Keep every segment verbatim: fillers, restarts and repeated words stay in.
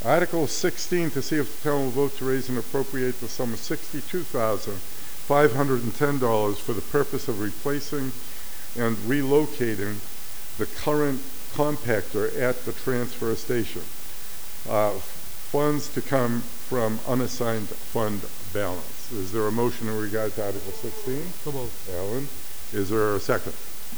Article sixteen, to see if the town will vote to raise and appropriate the sum of sixty-two thousand five hundred ten dollars for the purpose of replacing and relocating the current compactor at the transfer station. Uh, funds to come from unassigned fund balance. Is there a motion in regard to Article sixteen? So moved. Alan, is there a second?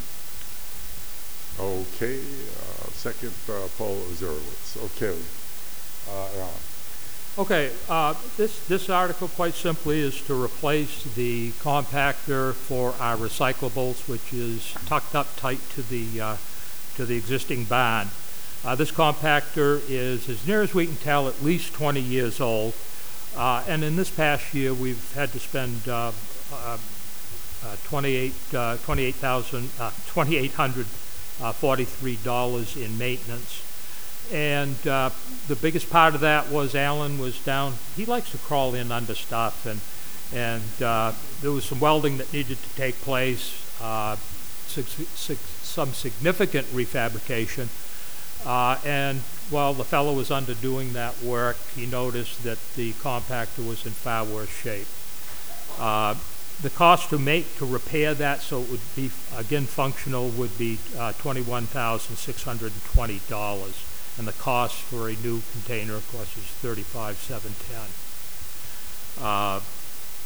Okay, uh, second, uh, Paul Ozerowitz. Okay, uh, Alan. Okay, uh, this, this article quite simply is to replace the compactor for our recyclables, which is tucked up tight to the, uh, to the existing barn. Uh, this compactor is, as near as we can tell, at least twenty years old. Uh, and in this past year, we've had to spend uh, uh, uh, twenty-eight thousand, uh, twenty-eight hundred forty-three dollars in maintenance. And uh, the biggest part of that was Alan was down. He likes to crawl in under stuff, and and uh, there was some welding that needed to take place, uh, sig sig some significant refabrication. Uh, and while the fellow was under doing that work, he noticed that the compactor was in far worse shape. Uh, the cost to make, to repair that so it would be, again, functional would be uh, twenty-one thousand six hundred twenty dollars. And the cost for a new container, of course, is thirty-five thousand seven hundred ten dollars. Uh,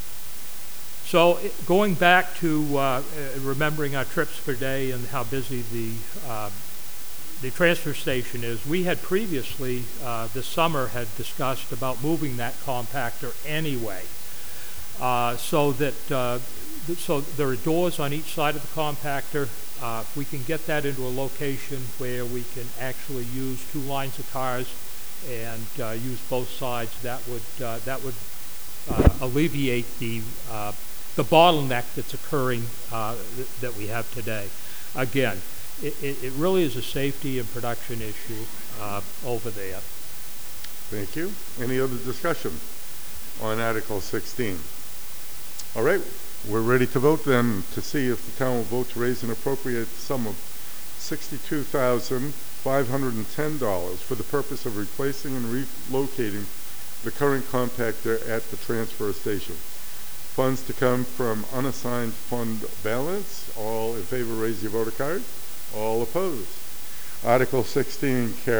so it, going back to uh, remembering our trips per day and how busy the uh, the transfer station is, we had previously, uh, this summer, had discussed about moving that compactor anyway, uh, so that uh, th so there are doors on each side of the compactor. Uh, if we can get that into a location where we can actually use two lines of cars and uh, use both sides, that would uh, that would uh, alleviate the uh, the bottleneck that's occurring uh, th that we have today. Again, it, it, it really is a safety and production issue uh, over there. Thank you. Any other discussion on Article sixteen? All right, we're ready to vote then to see if the town will vote to raise and appropriate the sum of sixty-two thousand five hundred ten dollars for the purpose of replacing and relocating the current compactor at the transfer station. Funds to come from unassigned fund balance. All in favor, raise your voter card. All opposed. Article sixteen carries.